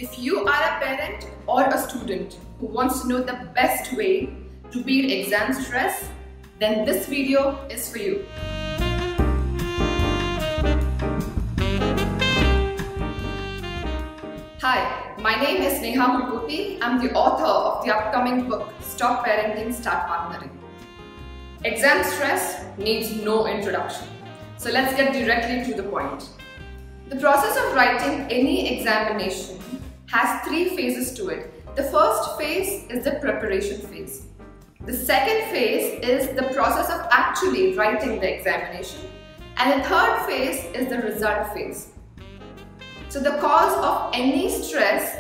If you are a parent or a student who wants to know the best way to beat exam stress, then this video is for you. Hi, my name is Neha Mulkoti. I'm the author of the upcoming book, Stop Parenting, Start Partnering. Exam stress needs no introduction. So let's get directly to the point. The process of writing any examination has 3 phases to it. The first phase is the preparation phase. The second phase is the process of actually writing the examination. And the third phase is the result phase. So the cause of any stress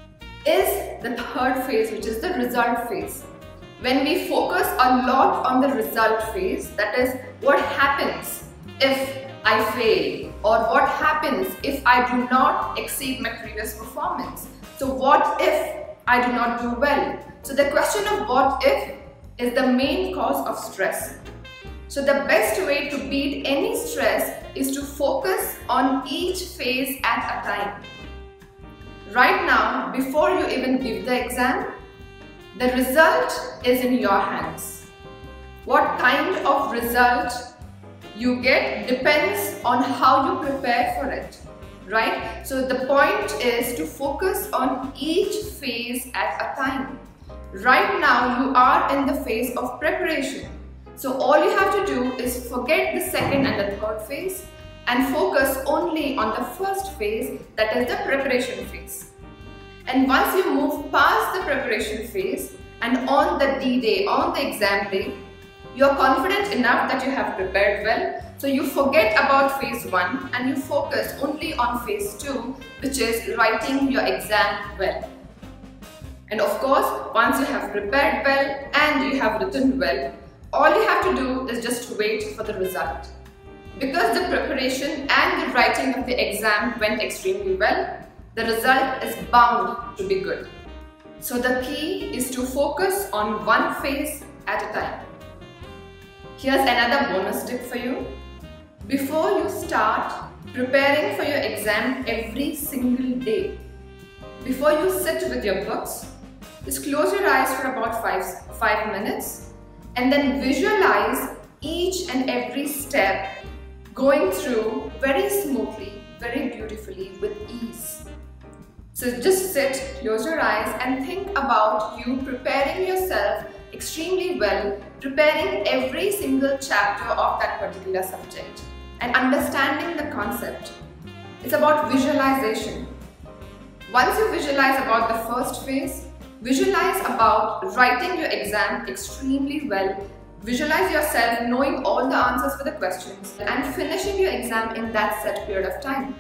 is the third phase, which is the result phase. When we focus a lot on the result phase, that is what happens if I fail, or what happens if I do not exceed my previous performance. So what if I do not do well? So the question of what if is the main cause of stress. So the best way to beat any stress is to focus on each phase at a time. Right now, before you even give the exam, the result is in your hands. What kind of result you get depends on how you prepare for it, right? So the point is to focus on each phase at a time. Right now you are in the phase of preparation. So all you have to do is forget the second and the third phase and focus only on the first phase, that is the preparation phase. And once you move past the preparation phase and on the D-Day, on the exam day, you are confident enough that you have prepared well, so you forget about phase 1 and you focus only on phase 2, which is writing your exam well. And of course, once you have prepared well and you have written well, all you have to do is just wait for the result. Because the preparation and the writing of the exam went extremely well, the result is bound to be good. So the key is to focus on one phase at a time. Here's another bonus tip for you. Before you start preparing for your exam every single day, before you sit with your books, just close your eyes for about 5 minutes and then visualize each and every step going through very smoothly, very beautifully, with ease. So just sit, close your eyes and think about you preparing yourself extremely well, preparing every single chapter of that particular subject and understanding the concept. It's about visualization. Once you visualize about the first phase, visualize about writing your exam extremely well, visualize yourself knowing all the answers for the questions and finishing your exam in that set period of time.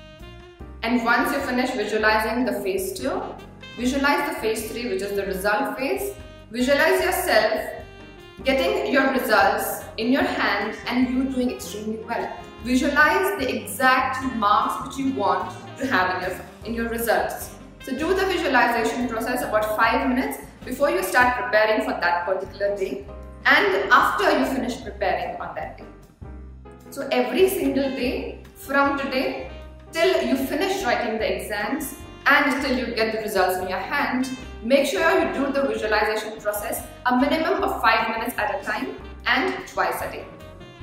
And once you finish visualizing the phase 2, visualize the phase 3, which is the result phase. Visualize yourself getting your results in your hand and you doing extremely well. Visualize the exact marks which you want to have in your results. So do the visualization process about 5 minutes before you start preparing for that particular day and after you finish preparing on that day. So every single day from today till you finish writing the exams and till you get the results in your hand, make sure you do the visualization process a minimum of 5 minutes at a time and twice a day.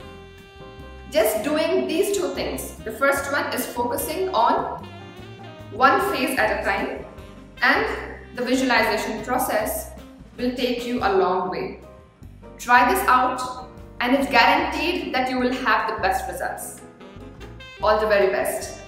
Just doing these 2 things. The first one is focusing on one phase at a time, and the visualization process will take you a long way. Try this out and it's guaranteed that you will have the best results. All the very best.